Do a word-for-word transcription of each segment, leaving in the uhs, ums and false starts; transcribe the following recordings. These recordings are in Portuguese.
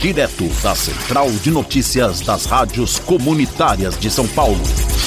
direto da Central de Notícias das Rádios Comunitárias de São Paulo.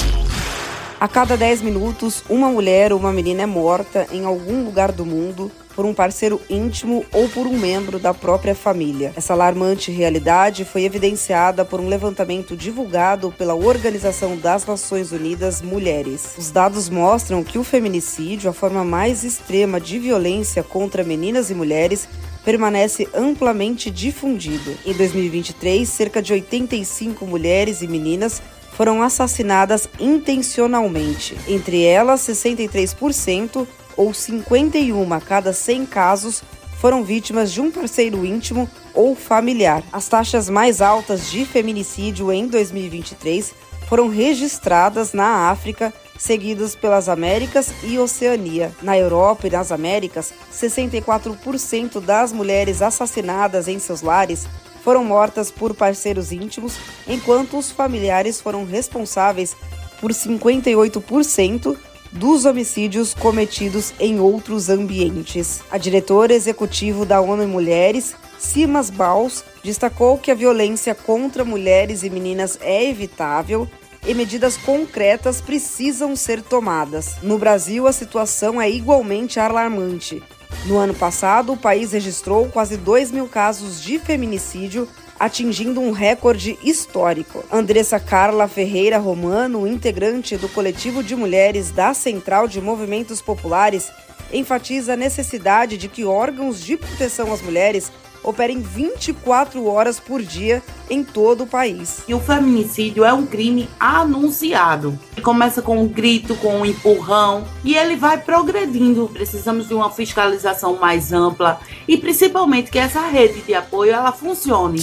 A cada dez minutos, uma mulher ou uma menina é morta em algum lugar do mundo por um parceiro íntimo ou por um membro da própria família. Essa alarmante realidade foi evidenciada por um levantamento divulgado pela Organização das Nações Unidas Mulheres. Os dados mostram que o feminicídio, a forma mais extrema de violência contra meninas e mulheres, permanece amplamente difundido. Em dois mil e vinte e três, cerca de oitenta e cinco mulheres e meninas foram assassinadas intencionalmente. Entre elas, sessenta e três por cento, ou cinquenta e um a cada cem casos, foram vítimas de um parceiro íntimo ou familiar. As taxas mais altas de feminicídio em dois mil e vinte e três foram registradas na África, seguidas pelas Américas e Oceania. Na Europa e nas Américas, sessenta e quatro por cento das mulheres assassinadas em seus lares foram mortas por parceiros íntimos, enquanto os familiares foram responsáveis por cinquenta e oito por cento dos homicídios cometidos em outros ambientes. A diretora executiva da ONU Mulheres, Simas Baus, destacou que a violência contra mulheres e meninas é evitável e medidas concretas precisam ser tomadas. No Brasil, a situação é igualmente alarmante. No ano passado, o país registrou quase dois mil casos de feminicídio, atingindo um recorde histórico. Andressa Carla Ferreira Romano, integrante do coletivo de mulheres da Central de Movimentos Populares, enfatiza a necessidade de que órgãos de proteção às mulheres operem vinte e quatro horas por dia em todo o país. E o feminicídio é um crime anunciado. Começa com um grito, com um empurrão, e ele vai progredindo. Precisamos de uma fiscalização mais ampla e principalmente que essa rede de apoio ela funcione.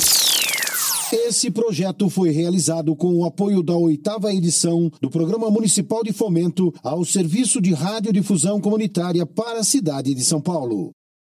Esse projeto foi realizado com o apoio da oitava edição do Programa Municipal de Fomento ao Serviço de Radiodifusão Comunitária para a cidade de São Paulo.